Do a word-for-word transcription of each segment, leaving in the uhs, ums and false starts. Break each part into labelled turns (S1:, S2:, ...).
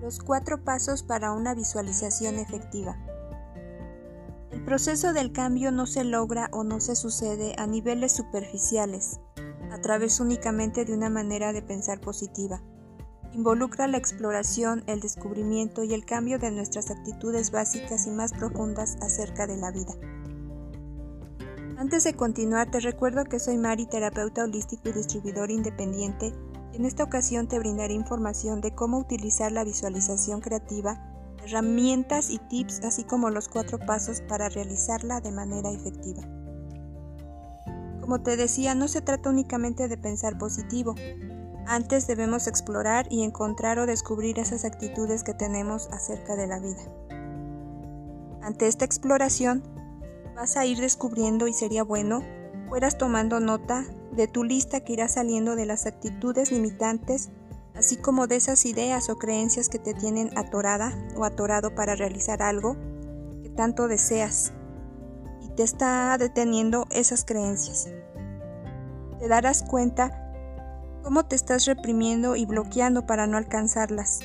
S1: Los cuatro pasos para una visualización efectiva. El proceso del cambio no se logra o no se sucede a niveles superficiales, a través únicamente de una manera de pensar positiva. Involucra la exploración, el descubrimiento y el cambio de nuestras actitudes básicas y más profundas acerca de la vida. Antes de continuar, te recuerdo que soy Mari, terapeuta holístico y distribuidor independiente, y en esta ocasión te brindaré información de cómo utilizar la visualización creativa, herramientas y tips, así como los cuatro pasos para realizarla de manera efectiva. Como te decía, no se trata únicamente de pensar positivo. Antes debemos explorar y encontrar o descubrir esas actitudes que tenemos acerca de la vida. Ante esta exploración, vas a ir descubriendo, y sería bueno fueras tomando nota de tu lista que irá saliendo de las actitudes limitantes, así como de esas ideas o creencias que te tienen atorada o atorado para realizar algo que tanto deseas y te está deteniendo esas creencias. Te darás cuenta cómo te estás reprimiendo y bloqueando para no alcanzarlas.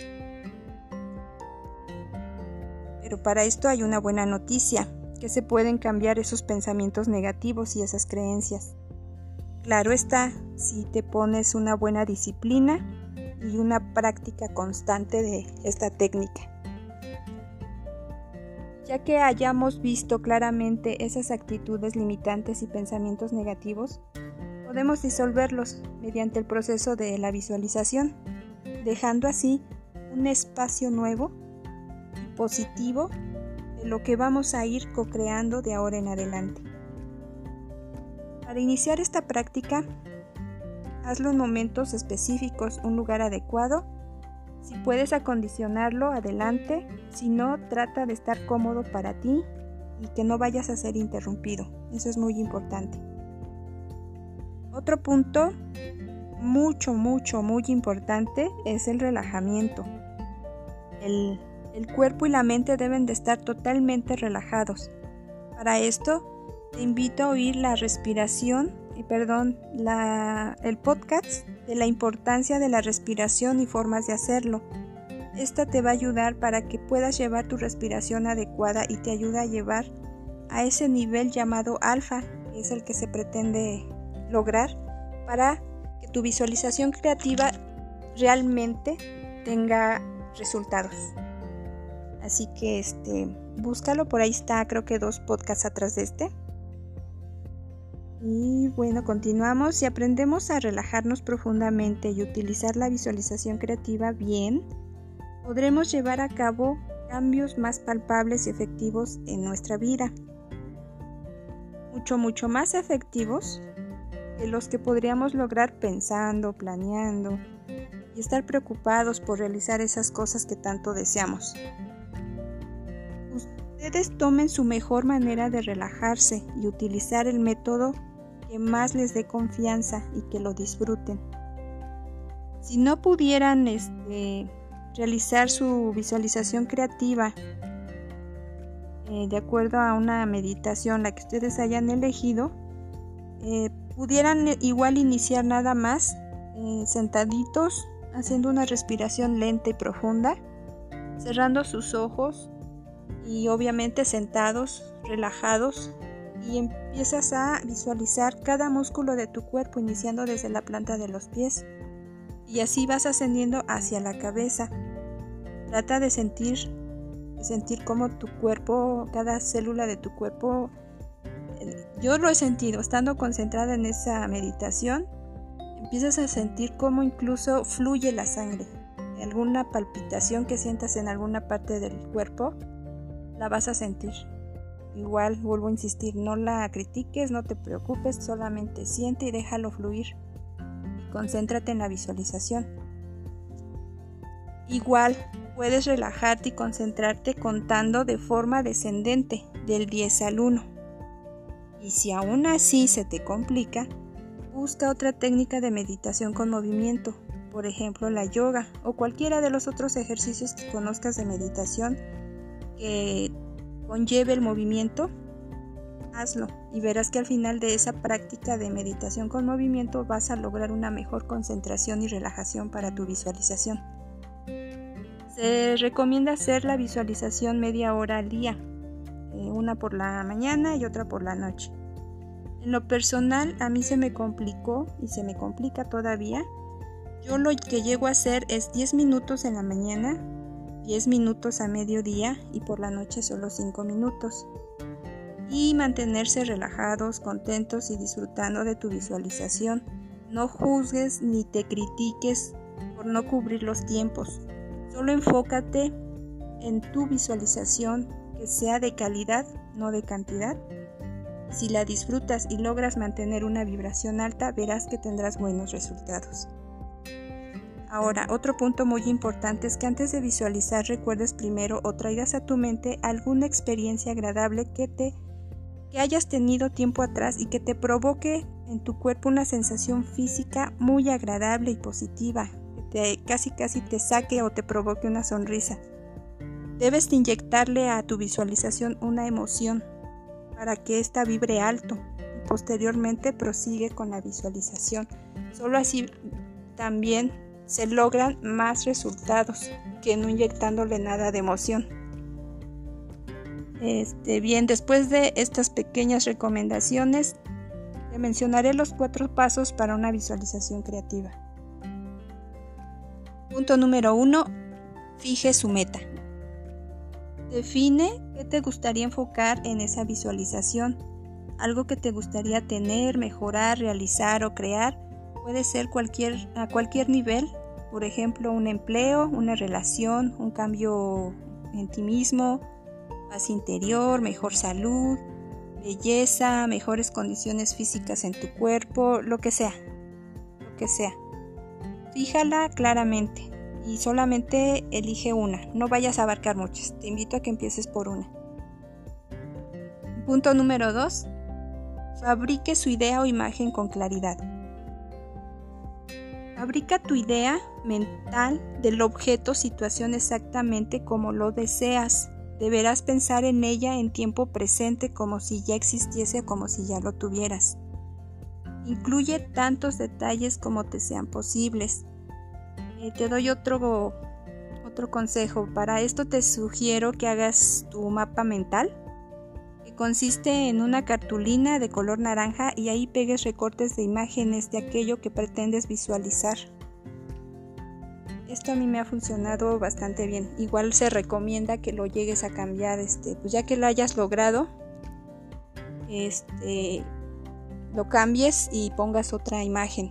S1: Pero para esto hay una buena noticia, que se pueden cambiar esos pensamientos negativos y esas creencias. Claro está, si te pones una buena disciplina y una práctica constante de esta técnica. Ya que hayamos visto claramente esas actitudes limitantes y pensamientos negativos, podemos disolverlos mediante el proceso de la visualización, dejando así un espacio nuevo y positivo de lo que vamos a ir co-creando de ahora en adelante. Para iniciar esta práctica, hazlo en momentos específicos, un lugar adecuado. Si puedes acondicionarlo, adelante. Si no, trata de estar cómodo para ti y que no vayas a ser interrumpido. Eso es muy importante. Otro punto mucho, mucho, muy importante es el relajamiento. El, el cuerpo y la mente deben de estar totalmente relajados. Para esto, te invito a oír la respiración, eh, perdón, la, el podcast de la importancia de la respiración y formas de hacerlo. Esta te va a ayudar para que puedas llevar tu respiración adecuada y te ayuda a llevar a ese nivel llamado alfa, que es el que se pretende lograr para que tu visualización creativa realmente tenga resultados. Así que este, búscalo, por ahí está, creo que dos podcasts atrás de este. Y bueno, continuamos. Si aprendemos a relajarnos profundamente y utilizar la visualización creativa bien, podremos llevar a cabo cambios más palpables y efectivos en nuestra vida. Mucho, mucho más efectivos de los que podríamos lograr pensando, planeando y estar preocupados por realizar esas cosas que tanto deseamos. Ustedes tomen su mejor manera de relajarse y utilizar el método que más les dé confianza y que lo disfruten. Si no pudieran este, realizar su visualización creativa eh, de acuerdo a una meditación, la que ustedes hayan elegido, eh, pudieran igual iniciar nada más eh, sentaditos, haciendo una respiración lenta y profunda, cerrando sus ojos y obviamente sentados, relajados, y empiezas a visualizar cada músculo de tu cuerpo, iniciando desde la planta de los pies, y así vas ascendiendo hacia la cabeza. Trata de sentir, de sentir cómo tu cuerpo, cada célula de tu cuerpo, yo lo he sentido, estando concentrada en esa meditación, empiezas a sentir cómo incluso fluye la sangre. Alguna palpitación que sientas en alguna parte del cuerpo, la vas a sentir. Igual, vuelvo a insistir, no la critiques, no te preocupes, solamente siente y déjalo fluir. Y concéntrate en la visualización. Igual, puedes relajarte y concentrarte contando de forma descendente, del diez al uno. Y si aún así se te complica, busca otra técnica de meditación con movimiento, por ejemplo la yoga o cualquiera de los otros ejercicios que conozcas de meditación que conlleve el movimiento. Hazlo y verás que al final de esa práctica de meditación con movimiento vas a lograr una mejor concentración y relajación para tu visualización. Se recomienda hacer la visualización media hora al día, eh, una por la mañana y otra por la noche. En lo personal, a mí se me complicó y se me complica todavía. Yo lo que llego a hacer es diez minutos en la mañana, diez minutos a mediodía y por la noche solo cinco minutos. Y mantenerse relajados, contentos y disfrutando de tu visualización. No juzgues ni te critiques por no cubrir los tiempos. Solo enfócate en tu visualización, que sea de calidad, no de cantidad. Si la disfrutas y logras mantener una vibración alta, verás que tendrás buenos resultados. Ahora, otro punto muy importante es que antes de visualizar recuerdes primero o traigas a tu mente alguna experiencia agradable que te que hayas tenido tiempo atrás y que te provoque en tu cuerpo una sensación física muy agradable y positiva, que te, casi casi te saque o te provoque una sonrisa. Debes de inyectarle a tu visualización una emoción para que ésta vibre alto y posteriormente prosigue con la visualización. Solo así también se logran más resultados que no inyectándole nada de emoción. Este, bien, después de estas pequeñas recomendaciones, te mencionaré los cuatro pasos para una visualización creativa. Punto número uno, fije su meta. Define qué te gustaría enfocar en esa visualización. Algo que te gustaría tener, mejorar, realizar o crear. Puede ser cualquier, a cualquier nivel, por ejemplo, un empleo, una relación, un cambio en ti mismo, paz interior, mejor salud, belleza, mejores condiciones físicas en tu cuerpo, lo que sea, lo que sea. Fíjala claramente y solamente elige una, no vayas a abarcar muchas, te invito a que empieces por una. Punto número dos, fabrique su idea o imagen con claridad. Fabrica tu idea mental del objeto o situación exactamente como lo deseas. Deberás pensar en ella en tiempo presente como si ya existiese o como si ya lo tuvieras. Incluye tantos detalles como te sean posibles. Eh, te doy otro, otro consejo. Para esto te sugiero que hagas tu mapa mental, que consiste en una cartulina de color naranja y ahí pegues recortes de imágenes de aquello que pretendes visualizar. Esto a mí me ha funcionado bastante bien. Igual se recomienda que lo llegues a cambiar, este, pues ya que lo hayas logrado, este, lo cambies y pongas otra imagen.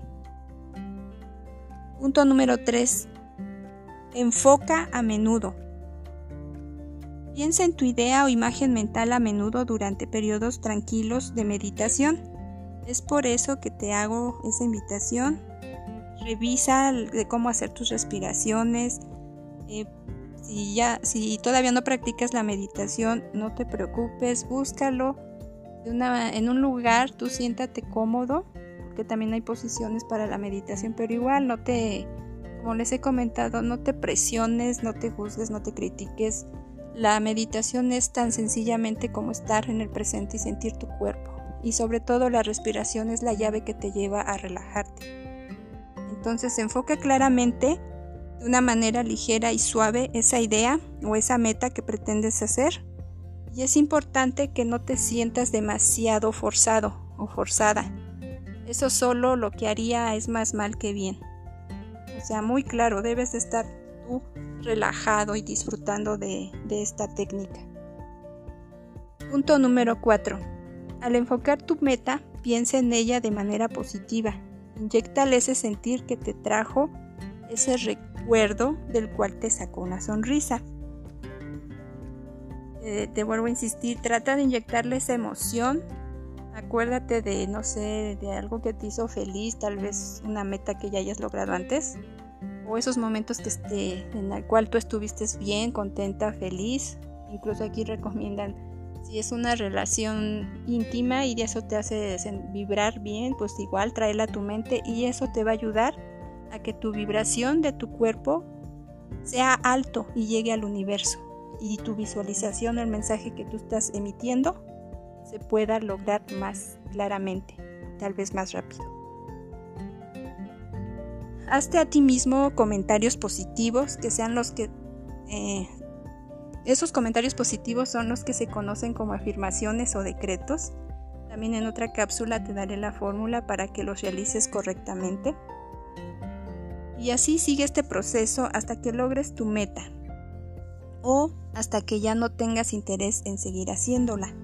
S1: Punto número tres. Enfoca a menudo. Piensa en tu idea o imagen mental a menudo durante periodos tranquilos de meditación. Es por eso que te hago esa invitación. Revisa de cómo hacer tus respiraciones. Eh, si, ya, si todavía no practicas la meditación, no te preocupes, búscalo de una, en un lugar, tú siéntate cómodo, porque también hay posiciones para la meditación, pero igual no te, como les he comentado, no te presiones, no te juzgues, no te critiques. La meditación es tan sencillamente como estar en el presente y sentir tu cuerpo, y sobre todo la respiración es la llave que te lleva a relajarte. Entonces enfoca claramente de una manera ligera y suave esa idea o esa meta que pretendes hacer, y es importante que no te sientas demasiado forzado o forzada. Eso solo lo que haría es más mal que bien. O sea, muy claro, debes de estar tú relajado y disfrutando de, de esta técnica. Punto número cuatro. Al enfocar tu meta, piensa en ella de manera positiva. Inyéctale ese sentir que te trajo ese recuerdo del cual te sacó una sonrisa. Eh, te vuelvo a insistir, trata de inyectarle esa emoción. Acuérdate de, no sé, de algo que te hizo feliz, tal vez una meta que ya hayas logrado antes, o esos momentos que esté, en el cual tú estuviste bien, contenta, feliz. Incluso aquí recomiendan, si es una relación íntima y eso te hace vibrar bien, pues igual tráela a tu mente y eso te va a ayudar a que tu vibración de tu cuerpo sea alto y llegue al universo, y tu visualización, el mensaje que tú estás emitiendo, se pueda lograr más claramente, tal vez más rápido. Hazte a ti mismo comentarios positivos que sean los que eh, esos comentarios positivos son los que se conocen como afirmaciones o decretos. También en otra cápsula te daré la fórmula para que los realices correctamente. Y así sigue este proceso hasta que logres tu meta o hasta que ya no tengas interés en seguir haciéndola.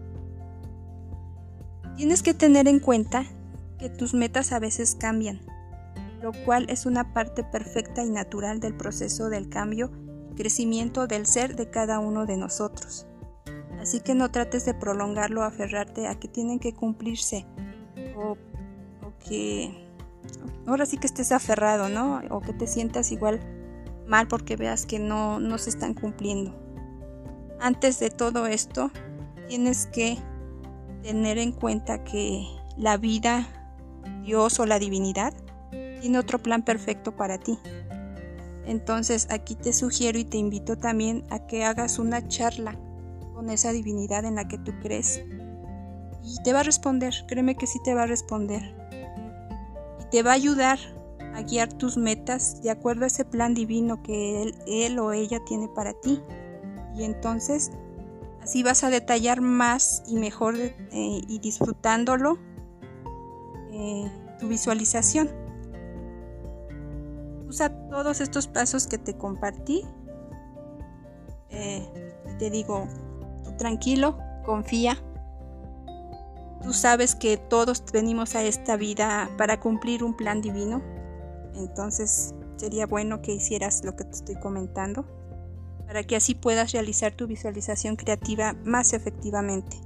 S1: Tienes que tener en cuenta que tus metas a veces cambian, lo cual es una parte perfecta y natural del proceso del cambio y crecimiento del ser de cada uno de nosotros. Así que no trates de prolongarlo o aferrarte a que tienen que cumplirse o, o que ahora sí que estés aferrado, ¿no? O que te sientas igual mal porque veas que no, no se están cumpliendo. Antes de todo esto, tienes que tener en cuenta que la vida, Dios o la divinidad tiene otro plan perfecto para ti. Entonces aquí te sugiero y te invito también a que hagas una charla con esa divinidad en la que tú crees. Y te va a responder, créeme que sí te va a responder. Y te va a ayudar a guiar tus metas de acuerdo a ese plan divino que él, él o ella tiene para ti. Y entonces así vas a detallar más y mejor eh, y disfrutándolo eh, tu visualización. Usa todos estos pasos que te compartí. Eh, te digo, tú tranquilo, confía. Tú sabes que todos venimos a esta vida para cumplir un plan divino. Entonces sería bueno que hicieras lo que te estoy comentando, para que así puedas realizar tu visualización creativa más efectivamente.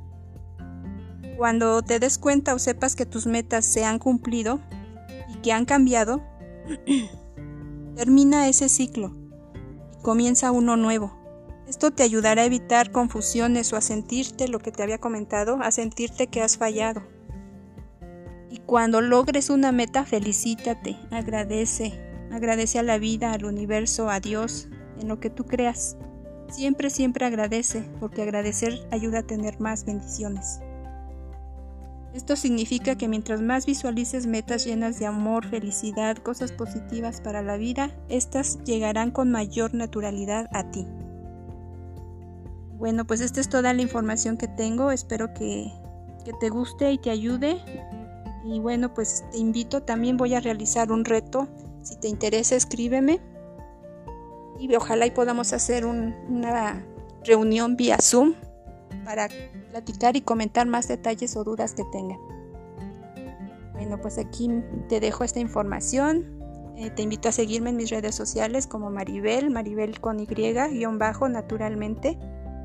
S1: Cuando te des cuenta o sepas que tus metas se han cumplido y que han cambiado, termina ese ciclo y comienza uno nuevo. Esto te ayudará a evitar confusiones o a sentirte, lo que te había comentado, a sentirte que has fallado. Y cuando logres una meta, felicítate, agradece, agradece a la vida, al universo, a Dios, en lo que tú creas. Siempre, siempre agradece, porque agradecer ayuda a tener más bendiciones. Esto significa que mientras más visualices metas llenas de amor, felicidad, cosas positivas para la vida, estas llegarán con mayor naturalidad a ti. Bueno, pues esta es toda la información que tengo. Espero que, que te guste y te ayude. Y bueno, pues te invito, también voy a realizar un reto. Si te interesa, escríbeme. Y ojalá y podamos hacer un, una reunión vía Zoom para platicar y comentar más detalles o dudas que tengan. Bueno, pues aquí te dejo esta información. Eh, te invito a seguirme en mis redes sociales como Maribel, Maribel con Y, guión bajo, naturalmente.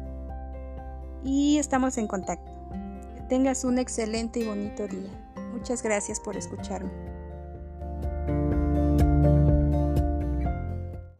S1: Y estamos en contacto. Que tengas un excelente y bonito día. Muchas gracias por escucharme.